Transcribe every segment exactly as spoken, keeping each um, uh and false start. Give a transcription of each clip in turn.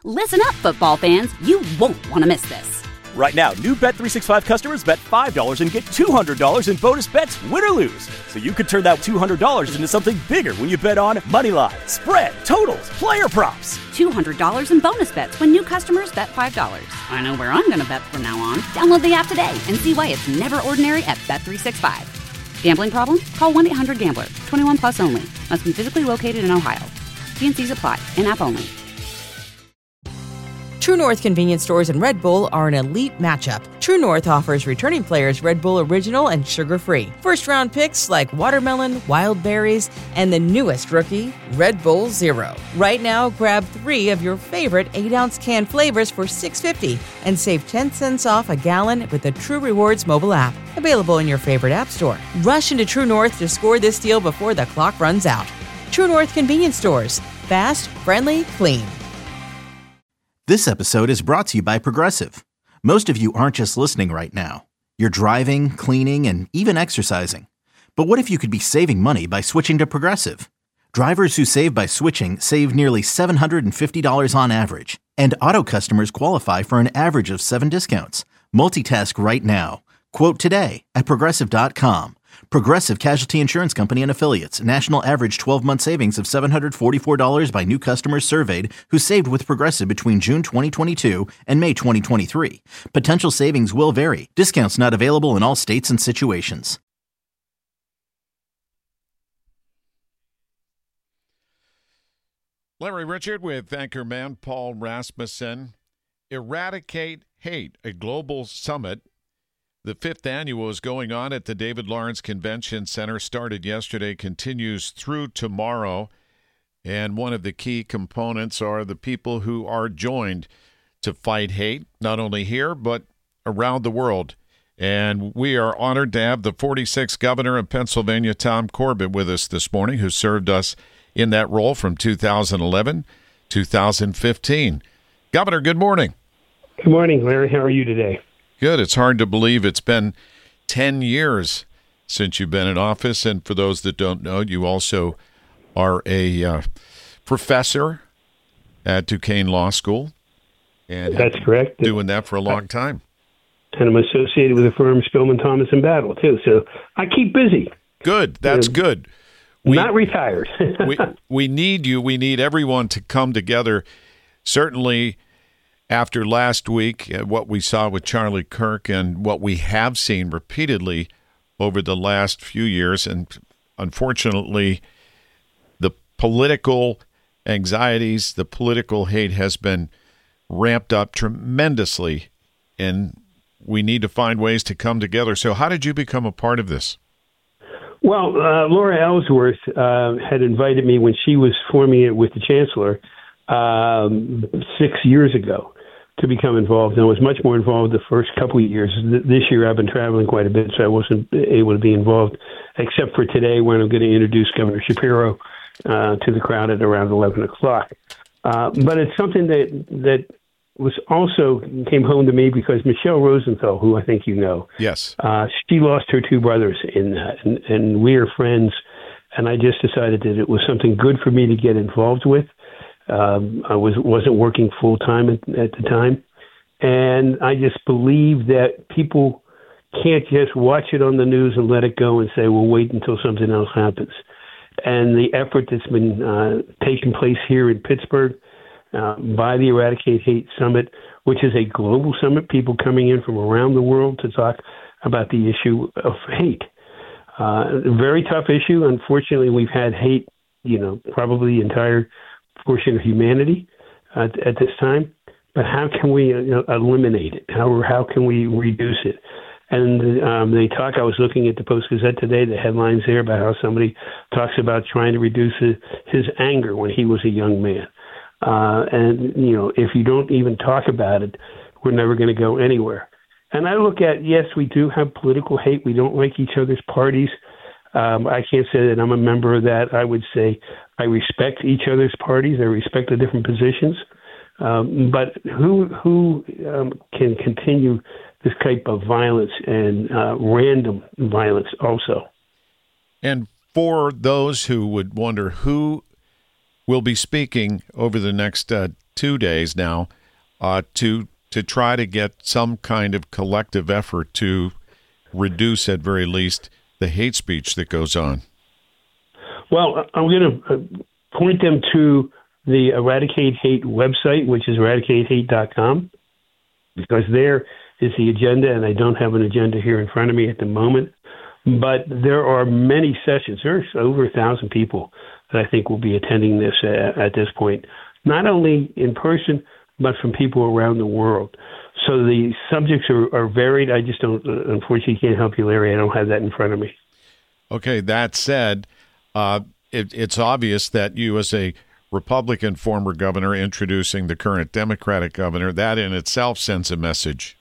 Listen up, football fans. You won't want to miss this. Right now, new Bet three sixty-five customers bet five dollars and get two hundred dollars in bonus bets, win or lose. So you could turn that two hundred dollars into something bigger when you bet on money line, spread, totals, player props. two hundred dollars in bonus bets when new customers bet five dollars. I know where I'm going to bet from now on. Download the app today and see why it's never ordinary at Bet three sixty-five. Gambling problem? Call one eight hundred gambler. twenty-one plus only. Must be physically located in Ohio. T and C's apply. In-app only. True North convenience stores and Red Bull are an elite matchup. True North offers returning players Red Bull Original and sugar-free. First-round picks like watermelon, wild berries, and the newest rookie, Red Bull Zero. Right now, grab three of your favorite eight ounce can flavors for six dollars and fifty cents and save ten cents off a gallon with the True Rewards mobile app. Available in your favorite app store. Rush into True North to score this deal before the clock runs out. True North convenience stores. Fast, friendly, clean. This episode is brought to you by Progressive. Most of you aren't just listening right now. You're driving, cleaning, and even exercising. But what if you could be saving money by switching to Progressive? Drivers who save by switching save nearly seven hundred fifty dollars on average. And auto customers qualify for an average of seven discounts. Multitask right now. Quote today at Progressive dot com. Progressive Casualty Insurance Company and Affiliates. National average twelve-month savings of seven hundred forty-four dollars by new customers surveyed who saved with Progressive between June twenty twenty-two and May twenty twenty-three. Potential savings will vary. Discounts not available in all states and situations. Larry Richard with anchorman Paul Rasmussen. Eradicate Hate, a global summit. The fifth annual is going on at the David Lawrence Convention Center. Started yesterday, continues through tomorrow. And one of the key components are the people who are joined to fight hate, not only here, but around the world. And we are honored to have the forty-sixth governor of Pennsylvania, Tom Corbett, with us this morning, who served us in that role from two thousand eleven to two thousand fifteen. Governor, good morning. Good morning, Larry. How are you today? Good. It's hard to believe it's been ten years since you've been in office. And for those that don't know, you also are a uh, professor at Duquesne Law School. And that's correct. Doing that for a long time. And I'm associated with the firm Spillman, Thomas and Battle, too. So I keep busy. Good. That's uh, good. We, not retired. we, we need you. We need everyone to come together. Certainly, after last week, uh, what we saw with Charlie Kirk and what we have seen repeatedly over the last few years, and unfortunately, the political anxieties, the political hate has been ramped up tremendously, and we need to find ways to come together. So how did you become a part of this? Well, uh, Laura Ellsworth uh, had invited me when she was forming it with the chancellor um, six years ago to become involved, and I was much more involved the first couple of years. This year I've been traveling quite a bit, so I wasn't able to be involved, except for today when I'm going to introduce Governor Shapiro uh, to the crowd at around eleven o'clock. Uh, but it's something that that was also came home to me because Michelle Rosenthal, who I think you know, yes, uh, she lost her two brothers in that, and, and we are friends, and I just decided that it was something good for me to get involved with. Um, I was, wasn't working full-time at, at the time, and I just believe that people can't just watch it on the news and let it go and say, well, wait until something else happens. And the effort that's been uh, taking place here in Pittsburgh uh, by the Eradicate Hate Summit, which is a global summit, people coming in from around the world to talk about the issue of hate. Uh, a very tough issue. Unfortunately, we've had hate, you know, probably the entire portion of humanity uh, at this time, but how can we you know, eliminate it? How how can we reduce it? And um, they talk. I was looking at the Post-Gazette today. The headlines there about how somebody talks about trying to reduce his, his anger when he was a young man. Uh, and you know, if you don't even talk about it, we're never going to go anywhere. And I look at yes, we do have political hate. We don't like each other's parties. Um, I can't say that I'm a member of that. I would say I respect each other's parties. I respect the different positions. Um, but who who um, can continue this type of violence and uh, random violence also? And for those who would wonder who will be speaking over the next uh, two days now uh, to to try to get some kind of collective effort to reduce, at very least, the hate speech that goes on. Well, I'm going to point them to the Eradicate Hate website, which is eradicate hate dot com, because there is the agenda, and I don't have an agenda here in front of me at the moment. But there are many sessions. There's over a thousand people that I think will be attending this at, at this point, not only in person, but from people around the world. So the subjects are, are varied. I just don't, unfortunately, can't help you, Larry. I don't have that in front of me. Okay, that said, uh, it, it's obvious that you, as a Republican former governor introducing the current Democratic governor, that in itself sends a message.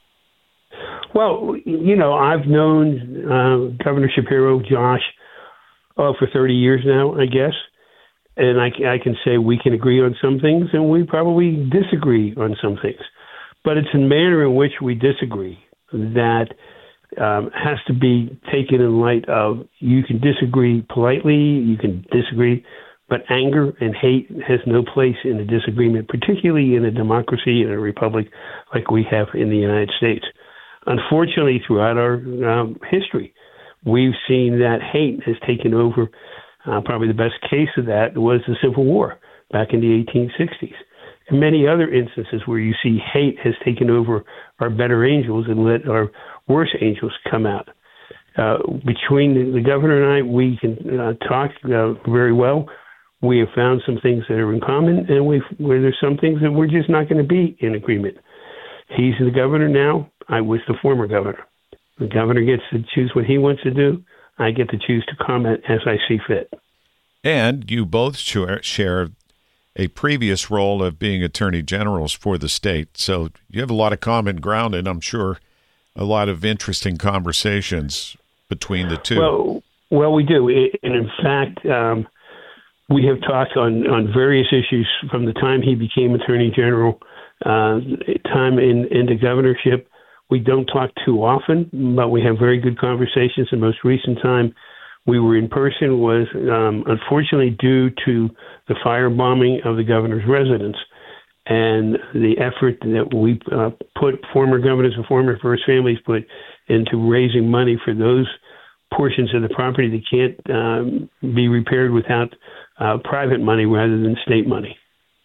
Well, you know, I've known uh, Governor Shapiro, Josh, oh, for thirty years now, I guess. And I, I can say we can agree on some things and we probably disagree on some things. But it's a manner in which we disagree that um, has to be taken in light of you can disagree politely, you can disagree, but anger and hate has no place in a disagreement, particularly in a democracy and a republic like we have in the United States. Unfortunately, throughout our um, history, we've seen that hate has taken over. Uh, probably the best case of that was the Civil War back in the eighteen sixties. And many other instances where you see hate has taken over our better angels and let our worse angels come out. Uh, between the, the governor and I, we can uh, talk uh, very well. We have found some things that are in common, and we've, where there's some things that we're just not going to be in agreement. He's the governor now. I was the former governor. The governor gets to choose what he wants to do. I get to choose to comment as I see fit. And you both share, share a previous role of being attorney generals for the state. So you have a lot of common ground, and I'm sure a lot of interesting conversations between the two. Well, well, we do. And in fact, um, we have talked on, on various issues from the time he became attorney general, uh, time in into governorship. We don't talk too often, but we have very good conversations. The most recent time we were in person was um, unfortunately due to the firebombing of the governor's residence and the effort that we uh, put, former governors and former first families put into raising money for those portions of the property that can't um, be repaired without uh, private money rather than state money.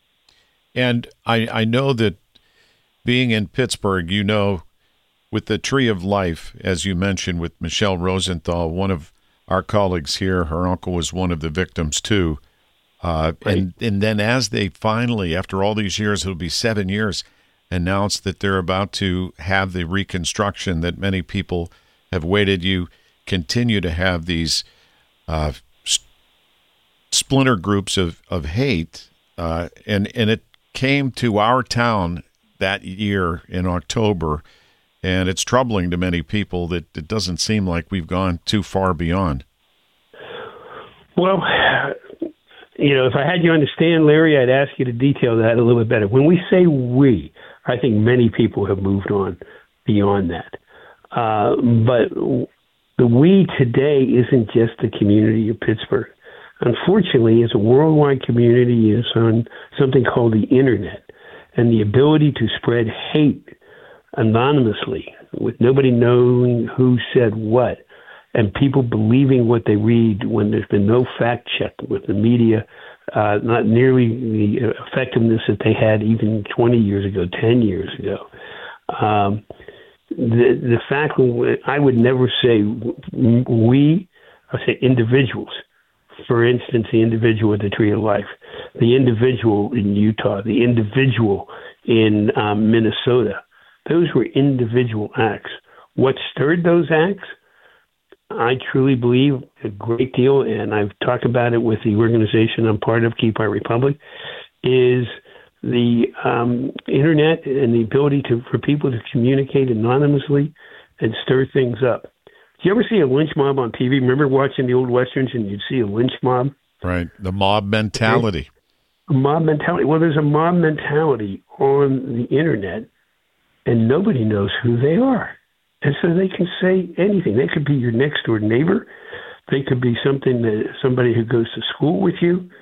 And I, I know that being in Pittsburgh, you know, with the Tree of Life, as you mentioned, with Michelle Rosenthal, one of our colleagues here, her uncle was one of the victims too. Uh, right. and, and then as they finally, after all these years, it'll be seven years, announced that they're about to have the reconstruction that many people have waited, you continue to have these uh, st- splinter groups of, of hate. Uh, and, and it came to our town that year in October. And it's troubling to many people that it doesn't seem like we've gone too far beyond. Well, you know, if I had you understand, Larry, I'd ask you to detail that a little bit better. When we say we, I think many people have moved on beyond that. Uh, but the we today isn't just the community of Pittsburgh. Unfortunately, it's a worldwide community is on something called the Internet, and the ability to spread hate anonymously, with nobody knowing who said what, and people believing what they read when there's been no fact check with the media, uh, not nearly the effectiveness that they had even twenty years ago, ten years ago. Um, the the fact I would never say we, I say individuals. For instance, the individual at the Tree of Life, the individual in Utah, the individual in um, Minnesota. Those were individual acts. What stirred those acts? I truly believe a great deal, and I've talked about it with the organization I'm part of, Keep Our Republic, is the um, Internet and the ability to for people to communicate anonymously and stir things up. Do you ever see a lynch mob on T V? Remember watching the old Westerns and you'd see a lynch mob? Right, the mob mentality. A mob mentality. Well, there's a mob mentality on the Internet, and nobody knows who they are. And so they can say anything. They could be your next door neighbor. They could be something that somebody who goes to school with you.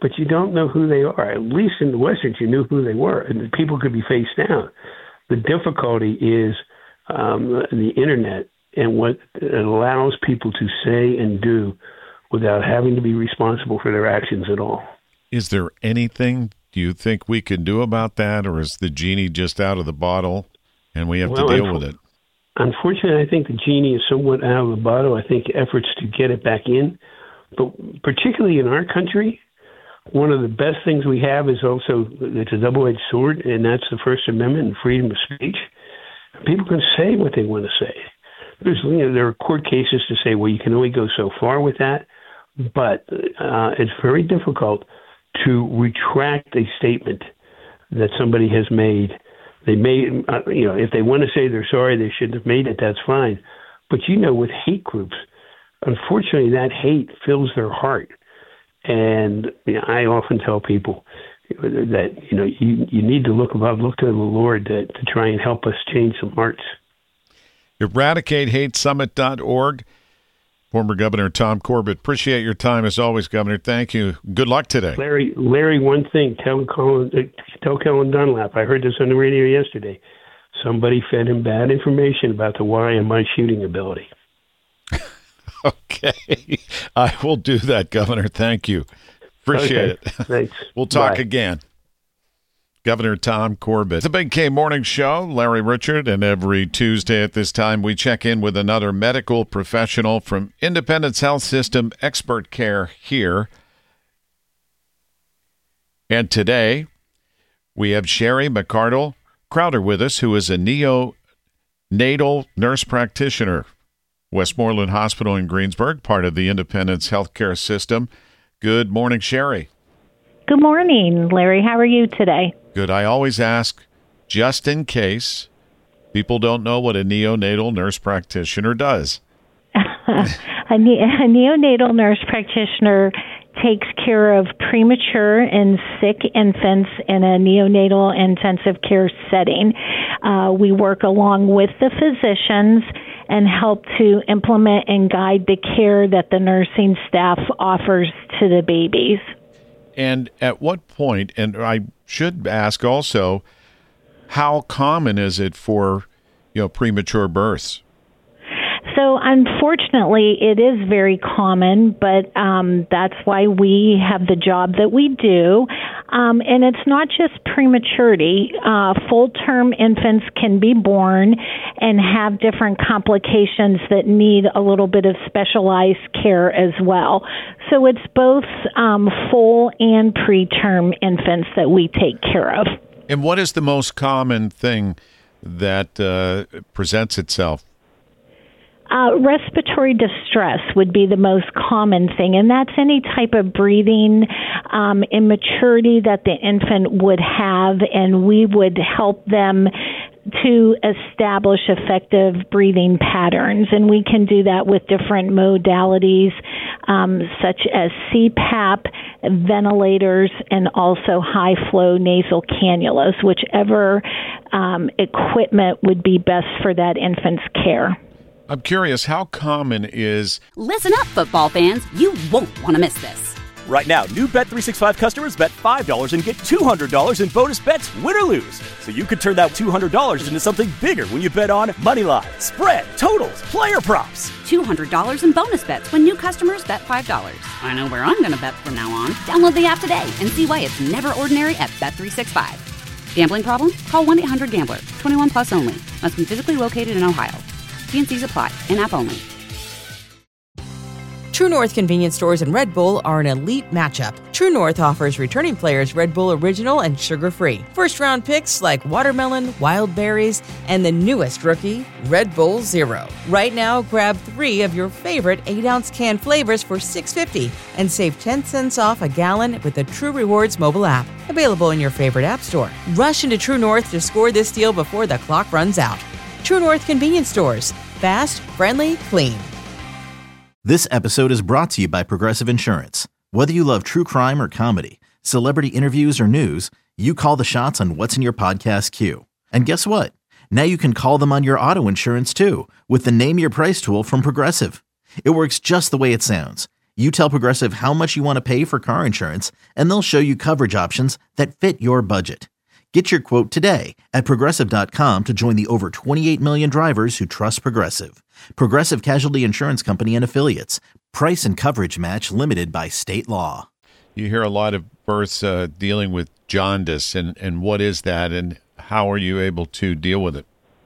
but you don't know who they are. At least in the Westerns, you knew who they were, and people could be face down. The difficulty is um, the Internet and what it allows people to say and do without having to be responsible for their actions at all. Is there anything do you think we can do about that, or is the genie just out of the bottle and we have well, to deal with it? Unfortunately, I think the genie is somewhat out of the bottle. I think efforts to get it back in, but particularly in our country, one of the best things we have is also, it's a double-edged sword, and that's the First Amendment and freedom of speech. People can say what they want to say. There's, you know, there are court cases to say, well, you can only go so far with that, but uh, it's very difficult to retract a statement that somebody has made. They may, uh, you know, if they want to say they're sorry, they shouldn't have made it, that's fine. But, you know, with hate groups, unfortunately, that hate fills their heart. And you know, I often tell people that, you know, you, you need to look above, look to the Lord to, to try and help us change some hearts. eradicate hate summit dot org. Former Governor Tom Corbett, appreciate your time as always, Governor. Thank you. Good luck today. Larry, Larry, one thing, tell Colin, uh, tell Kellen Dunlap, I heard this on the radio yesterday, somebody fed him bad information about the why and my shooting ability. Okay. I will do that, Governor. Thank you. Appreciate okay. it. Thanks. We'll talk Bye. again. Governor Tom Corbett. It's a Big K Morning Show. Larry Richard, and every Tuesday at this time, we check in with another medical professional from Independence Health System Expert Care here. And today, we have Sherry McCardle Crowder with us, who is a neonatal nurse practitioner. Westmoreland Hospital in Greensburg, part of the Independence Healthcare System. Good morning, Sherry. Good morning, Larry. How are you today? Good. I always ask, just in case people don't know what a neonatal nurse practitioner does. a, ne- a neonatal nurse practitioner takes care of premature and sick infants in a neonatal intensive care setting. Uh, we work along with the physicians and help to implement and guide the care that the nursing staff offers to the babies. And at what point, and I should ask also, how common is it for, you know, premature births? So unfortunately, it is very common, but um, that's why we have the job that we do. Um, and it's not just prematurity. Uh, full-term infants can be born and have different complications that need a little bit of specialized care as well. So it's both um, full and preterm infants that we take care of. And what is the most common thing that uh, presents itself? Uh, respiratory distress would be the most common thing, and that's any type of breathing um, immaturity that the infant would have, and we would help them to establish effective breathing patterns. And we can do that with different modalities, um, such as C PAP, ventilators, and also high-flow nasal cannulas, whichever um, equipment would be best for that infant's care. I'm curious, how common is... Listen up, football fans. You won't want to miss this. Right now, new Bet three sixty-five customers bet five dollars and get two hundred dollars in bonus bets, win or lose. So you could turn that two hundred dollars into something bigger when you bet on Moneyline, spread, totals, player props. two hundred dollars in bonus bets when new customers bet five dollars. I know where I'm going to bet from now on. Download the app today and see why it's never ordinary at Bet three sixty-five. Gambling problem? Call one eight hundred gambler. twenty-one plus only. Must be physically located in Ohio. T and C's apply. In-app only. True North convenience stores and Red Bull are an elite matchup. True North offers returning players Red Bull Original and sugar-free. First-round picks like watermelon, wild berries, and the newest rookie, Red Bull Zero. Right now, grab three of your favorite eight-ounce can flavors for six dollars and fifty cents and save ten cents off a gallon with the True Rewards mobile app. Available in your favorite app store. Rush into True North to score this deal before the clock runs out. True North convenience stores. Fast, friendly, clean. This episode is brought to you by Progressive Insurance. Whether you love true crime or comedy, celebrity interviews or news, you call the shots on what's in your podcast queue. And guess what? Now you can call them on your auto insurance too with the Name Your Price tool from Progressive. It works just the way it sounds. You tell Progressive how much you want to pay for car insurance, and they'll show you coverage options that fit your budget. Get your quote today at Progressive dot com to join the over twenty-eight million drivers who trust Progressive. Progressive Casualty Insurance Company and Affiliates. Price and coverage match limited by state law. You hear a lot of births uh, dealing with jaundice, and, and what is that, and how are you able to deal with it?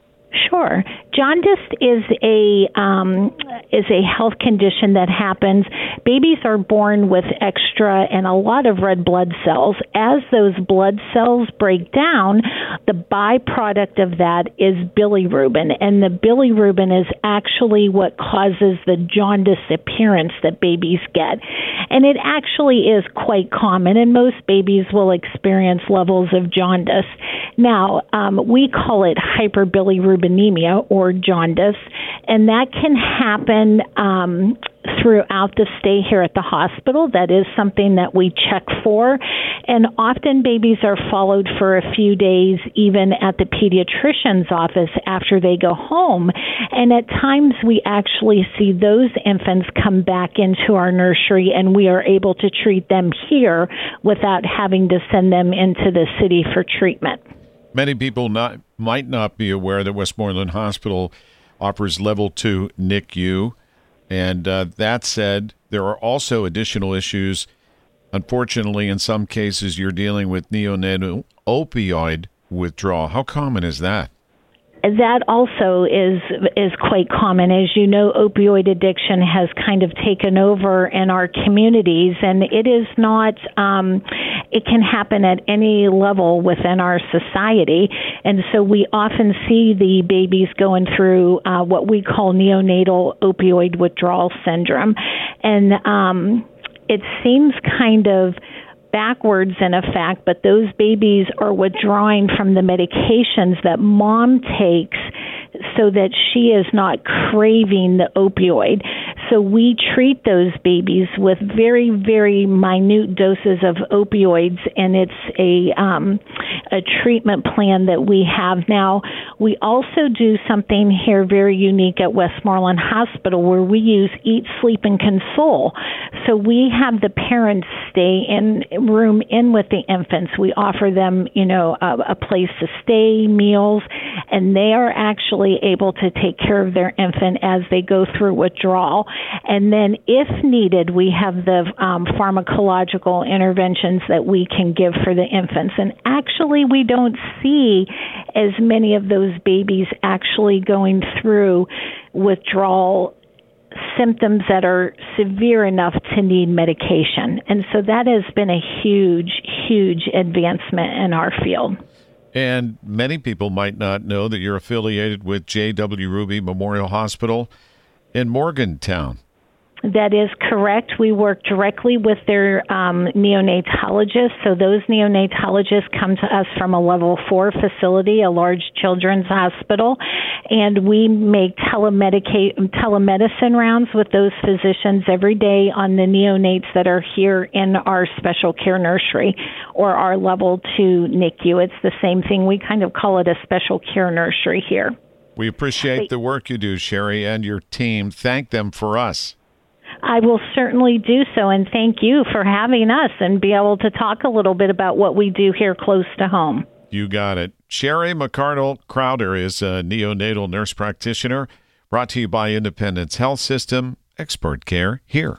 Sure. Jaundice is a um, is a health condition that happens. Babies are born with extra and a lot of red blood cells. As those blood cells break down, the byproduct of that is bilirubin, and the bilirubin is actually what causes the jaundice appearance that babies get. And it actually is quite common, and most babies will experience levels of jaundice. Now, um, we call it hyperbilirubinemia or jaundice, and that can happen um, throughout the stay here at the hospital. That is something that we check for, and often babies are followed for a few days even at the pediatrician's office after they go home, and at times we actually see those infants come back into our nursery, and we are able to treat them here without having to send them into the city for treatment. Many people not might not be aware that Westmoreland Hospital offers level two N I C U. And uh, that said, there are also additional issues. Unfortunately, in some cases, you're dealing with neonatal opioid withdrawal. How common is that? That also is is quite common. As you know, opioid addiction has kind of taken over in our communities, and it is not, um, it can happen at any level within our society. And so we often see the babies going through uh, what we call neonatal opioid withdrawal syndrome. And um, it seems kind of backwards in effect, but those babies are withdrawing from the medications that mom takes so that she is not craving the opioid. So we treat those babies with very, very minute doses of opioids, and it's a um, a treatment plan that we have now. We also do something here very unique at Westmoreland Hospital where we use Eat, Sleep, and Console. So we have the parents stay in room in with the infants. We offer them, you know, a, a place to stay, meals, and they are actually able to take care of their infant as they go through withdrawal. And then if needed, we have the um, pharmacological interventions that we can give for the infants. And actually, we don't see as many of those babies actually going through withdrawal symptoms that are severe enough to need medication. And so that has been a huge, huge advancement in our field. And many people might not know that you're affiliated with J W. Ruby Memorial Hospital in Morgantown. That is correct. We work directly with their um, neonatologists. So those neonatologists come to us from a level four facility, a large children's hospital, and we make telemedica- telemedicine rounds with those physicians every day on the neonates that are here in our special care nursery or our level two N I C U. It's the same thing. We kind of call it a special care nursery here. We appreciate the work you do, Sherry, and your team. Thank them for us. I will certainly do so, and thank you for having us and be able to talk a little bit about what we do here close to home. You got it. Sherry McArdle Crowder is a neonatal nurse practitioner, brought to you by Independence Health System, expert care here.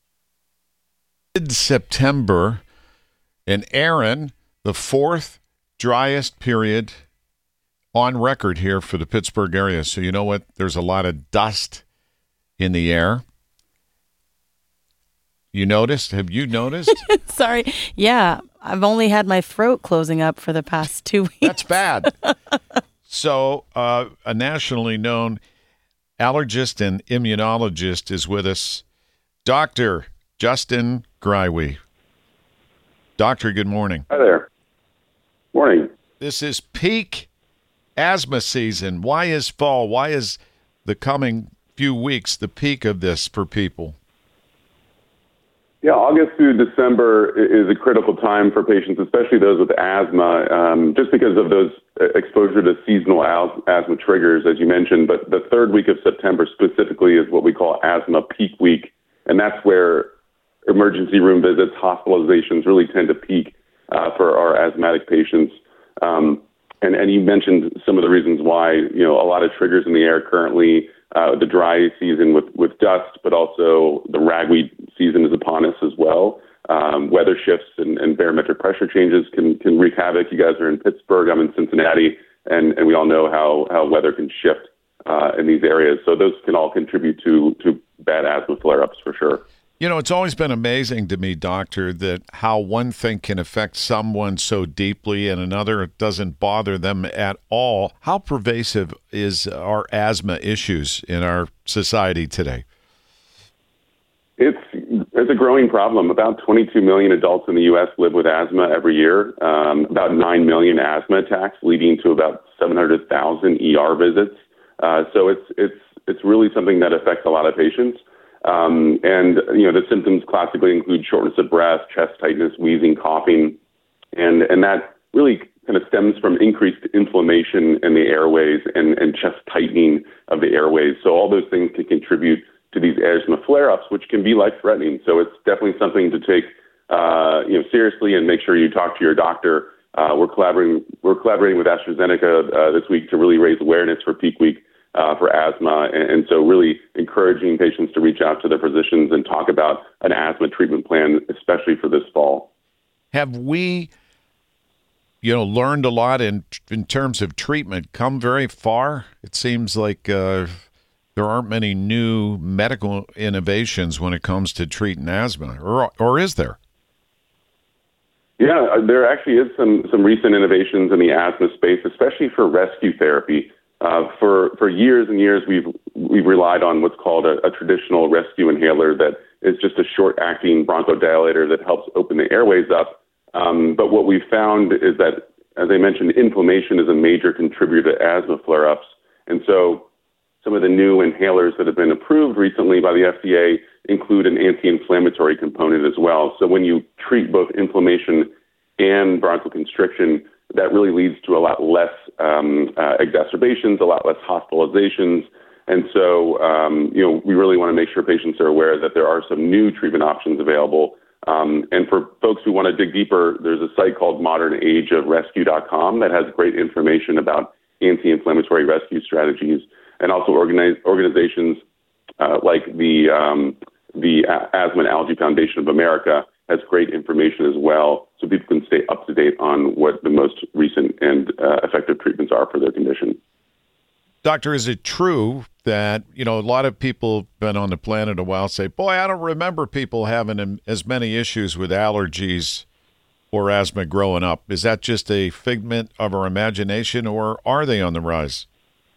Mid-September, and Aaron, the fourth driest period on record here for the Pittsburgh area. So you know what? There's a lot of dust in the air. You noticed? Have you noticed? Sorry. Yeah. I've only had my throat closing up for the past two weeks. That's bad. So uh, a nationally known allergist and immunologist is with us, Doctor Justin Greiwe. Doctor, good morning. Hi there. Morning. This is peak asthma season. Why is fall? Why is the coming few weeks the peak of this for people? Yeah, August through December is a critical time for patients, especially those with asthma, um, just because of those exposure to seasonal asthma triggers, as you mentioned. But the third week of September specifically is what we call asthma peak week, and that's where emergency room visits, hospitalizations really tend to peak uh, for our asthmatic patients. Um, and, and you mentioned some of the reasons why, you know, a lot of triggers in the air currently, uh, the dry season with, with dust, but also the ragweed season is upon us as well. Um, weather shifts and, and barometric pressure changes can, can wreak havoc. You guys are in Pittsburgh, I'm in Cincinnati, and, and we all know how, how weather can shift uh, in these areas. So those can all contribute to, to bad asthma flare-ups for sure. You know, it's always been amazing to me, Doctor, that how one thing can affect someone so deeply and another doesn't bother them at all. How pervasive is our asthma issues in our society today? It's it's a growing problem. About twenty-two million adults in the U S live with asthma every year. Um, about nine million asthma attacks, leading to about seven hundred thousand E R visits. Uh, so it's it's it's really something that affects a lot of patients. Um, and you know the symptoms classically include shortness of breath, chest tightness, wheezing, coughing, and and that really kind of stems from increased inflammation in the airways and, and chest tightening of the airways. So all those things can contribute to these asthma flare-ups, which can be life-threatening. So it's definitely something to take, uh, you know, seriously and make sure you talk to your doctor. Uh, we're collaborating. We're collaborating with AstraZeneca uh, this week to really raise awareness for Peak Week uh, for asthma, and, and so really encouraging patients to reach out to their physicians and talk about an asthma treatment plan, especially for this fall. Have we, you know, learned a lot in in terms of treatment? Come very far. It seems like. Uh, There aren't many new medical innovations when it comes to treating asthma, or or is there? Yeah, there actually is some some recent innovations in the asthma space, especially for rescue therapy. Uh, for for years and years, we've we've relied on what's called a, a traditional rescue inhaler that is just a short-acting bronchodilator that helps open the airways up. Um, but what we've found is that, as I mentioned, inflammation is a major contributor to asthma flare-ups, and so some of the new inhalers that have been approved recently by the F D A include an anti-inflammatory component as well. So when you treat both inflammation and bronchoconstriction, that really leads to a lot less um, uh, exacerbations, a lot less hospitalizations. And so, um, you know, we really want to make sure patients are aware that there are some new treatment options available. Um, and for folks who want to dig deeper, there's a site called modern age of rescue dot com that has great information about anti-inflammatory rescue strategies. And also organize, organizations uh, like the um, the Asthma and Allergy Foundation of America has great information as well, so people can stay up to date on what the most recent and uh, effective treatments are for their condition. Doctor, is it true that, you know, a lot of people have been on the planet a while say, boy, I don't remember people having as many issues with allergies or asthma growing up. Is that just a figment of our imagination, or are they on the rise?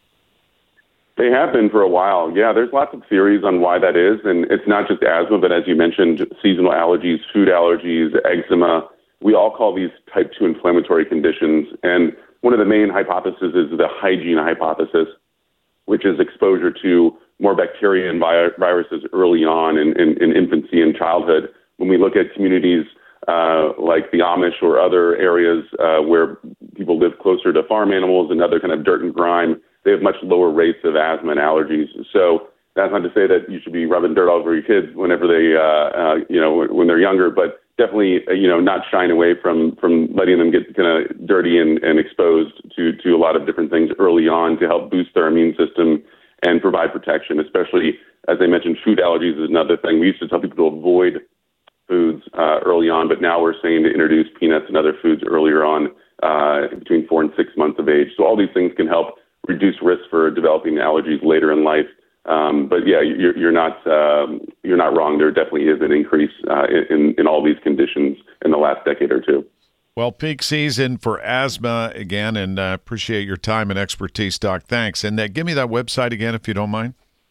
They have been for a while. Yeah, there's lots of theories on why that is. And it's not just asthma, but as you mentioned, seasonal allergies, food allergies, eczema. We all call these type two inflammatory conditions. And one of the main hypotheses is the hygiene hypothesis, which is exposure to more bacteria and vi- viruses early on in, in, in infancy and childhood. When we look at communities uh, like the Amish or other areas uh, where people live closer to farm animals and other kind of dirt and grime, they have much lower rates of asthma and allergies. So that's not to say that you should be rubbing dirt all over your kids whenever they, uh, uh, you know, when they're younger, but definitely, uh, you know, not shying away from, from letting them get kind of dirty and, and exposed to, to a lot of different things early on to help boost their immune system and provide protection, especially, as I mentioned, food allergies is another thing. We used to tell people to avoid foods uh, early on, but now we're saying to introduce peanuts and other foods earlier on uh, between four and six months of age. So all these things can help reduce risk for developing allergies later in life. Um, but yeah, you're, you're not um, you're not wrong. There definitely is an increase uh, in in all these conditions in the last decade or two. Well, peak season for asthma again, and uh, appreciate your time and expertise, Doc. Thanks. And uh, give me that website again, if you don't mind.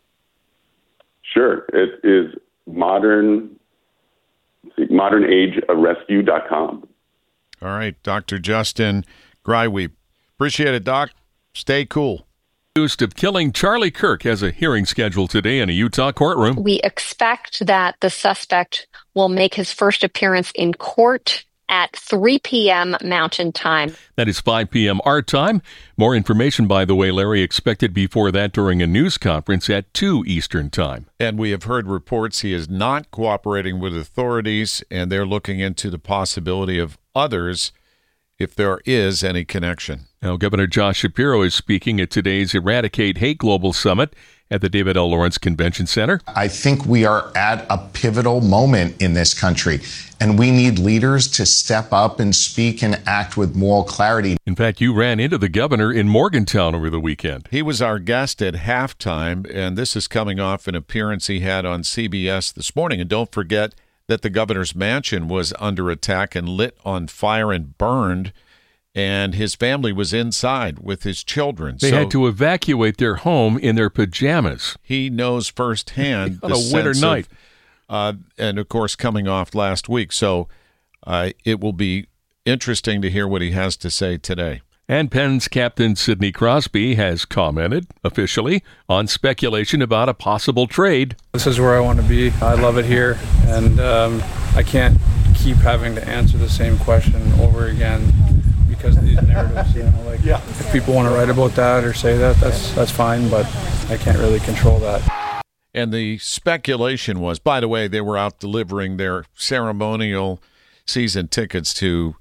Sure, it is modern modern age of rescue dot com. All right, Doctor Justin Greiwe. Appreciate it, Doc. Stay cool. Accused of killing Charlie Kirk has a hearing scheduled today in a Utah courtroom. We expect that the suspect will make his first appearance in court at three p.m. Mountain Time. That is five p.m. our time. More information, by the way, Larry, expected before that during a news conference at two Eastern Time. And we have heard reports he is not cooperating with authorities, and they're looking into the possibility of others if there is any connection. Now, Governor Josh Shapiro is speaking at today's Eradicate Hate Global Summit at the David L. Lawrence Convention Center. I think we are at a pivotal moment in this country, and we need leaders to step up and speak and act with moral clarity. In fact, you ran into the governor in Morgantown over the weekend. He was our guest at halftime, and this is coming off an appearance he had on C B S this morning. And don't forget that the governor's mansion was under attack and lit on fire and burned, and his family was inside with his children. They so had to evacuate their home in their pajamas. He knows firsthand on the a winter sense night. Of, uh, and, of course, coming off last week. So uh, it will be interesting to hear what he has to say today. And Penn's captain Sidney Crosby has commented officially on speculation about a possible trade. This is where I want to be. I love it here, and um, I can't keep having to answer the same question over again because of these narratives. You know, like yeah. if people want to write about that or say that, that's that's fine, but I can't really control that. And the speculation was, by the way, they were out delivering their ceremonial season tickets to,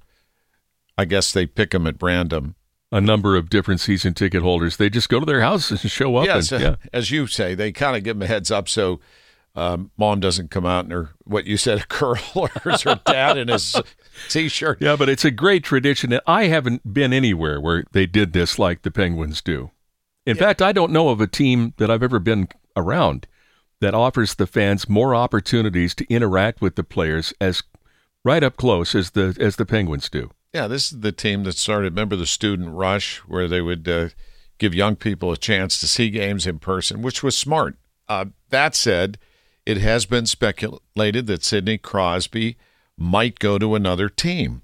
I guess they pick them at random. A number of different season ticket holders. They just go to their houses and show up. Yes, and, yeah. as you say, they kind of give them a heads up so um, mom doesn't come out in her, what you said, curlers, her dad in his T-shirt. Yeah, but it's a great tradition. And I haven't been anywhere where they did this like the Penguins do. In yeah. fact, I don't know of a team that I've ever been around that offers the fans more opportunities to interact with the players as right up close as the as the Penguins do. Yeah, this is the team that started, remember the student rush where they would uh, give young people a chance to see games in person, which was smart. Uh, that said, it has been speculated that Sidney Crosby might go to another team.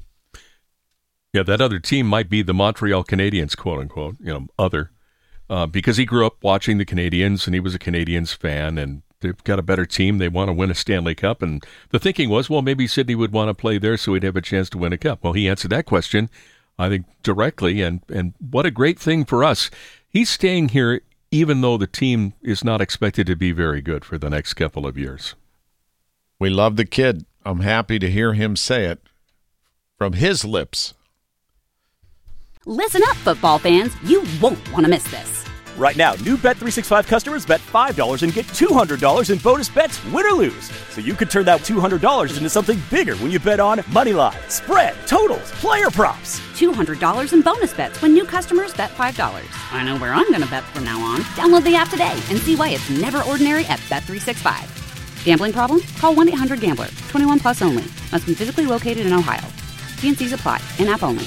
Yeah, that other team might be the Montreal Canadiens, quote unquote, you know, other, uh, because he grew up watching the Canadiens and he was a Canadiens fan, and they've got a better team. They want to win a Stanley Cup. And the thinking was, well, maybe Sidney would want to play there so he'd have a chance to win a cup. Well, he answered that question, I think, directly. And, and what a great thing for us. He's staying here even though the team is not expected to be very good for the next couple of years. We love the kid. I'm happy to hear him say it from his lips. Listen up, football fans. You won't want to miss this. Right now, new Bet three sixty-five customers bet five dollars and get two hundred dollars in bonus bets, win or lose. So you could turn that two hundred dollars into something bigger when you bet on money line, spread, totals, player props. two hundred dollars in bonus bets when new customers bet five dollars. I know where I'm going to bet from now on. Download the app today and see why it's never ordinary at Bet three sixty-five. Gambling problem? Call one eight hundred gambler. twenty-one plus only. Must be physically located in Ohio. T and C's apply. In-app only.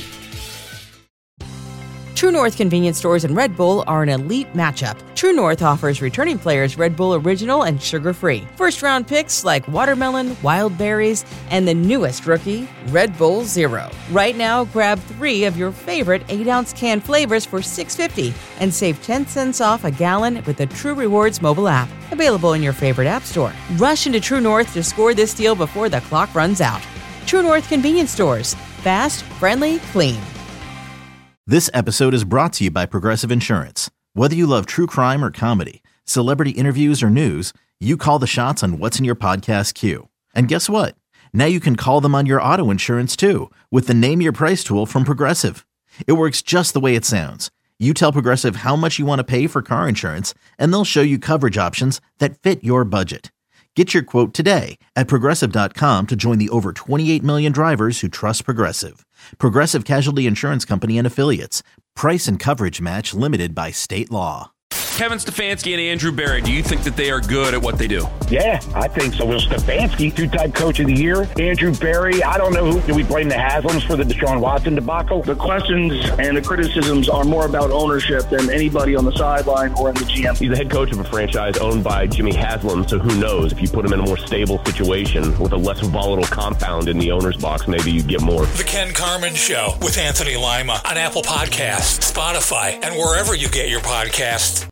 True North convenience stores and Red Bull are an elite matchup. True North offers returning players Red Bull Original and sugar-free. First-round picks like watermelon, wild berries, and the newest rookie, Red Bull Zero. Right now, grab three of your favorite eight ounce can flavors for six dollars and fifty cents and save ten cents off a gallon with the True Rewards mobile app. Available in your favorite app store. Rush into True North to score this deal before the clock runs out. True North convenience stores. Fast, friendly, clean. This episode is brought to you by Progressive Insurance. Whether you love true crime or comedy, celebrity interviews or news, you call the shots on what's in your podcast queue. And guess what? Now you can call them on your auto insurance too with the Name Your Price tool from Progressive. It works just the way it sounds. You tell Progressive how much you want to pay for car insurance, and they'll show you coverage options that fit your budget. Get your quote today at Progressive dot com to join the over twenty-eight million drivers who trust Progressive. Progressive Casualty Insurance Company and Affiliates. Price and coverage match limited by state law. Kevin Stefanski and Andrew Berry, do you think that they are good at what they do? Yeah, I think so. Well, Stefanski, two-time coach of the year. Andrew Berry, I don't know who. Do we blame the Haslams for the Deshaun Watson debacle? The questions and the criticisms are more about ownership than anybody on the sideline or in the G M. He's the head coach of a franchise owned by Jimmy Haslam, so who knows? If you put him in a more stable situation with a less volatile compound in the owner's box, maybe you get more. The Ken Carman Show with Anthony Lima on Apple Podcasts, Spotify, and wherever you get your podcasts.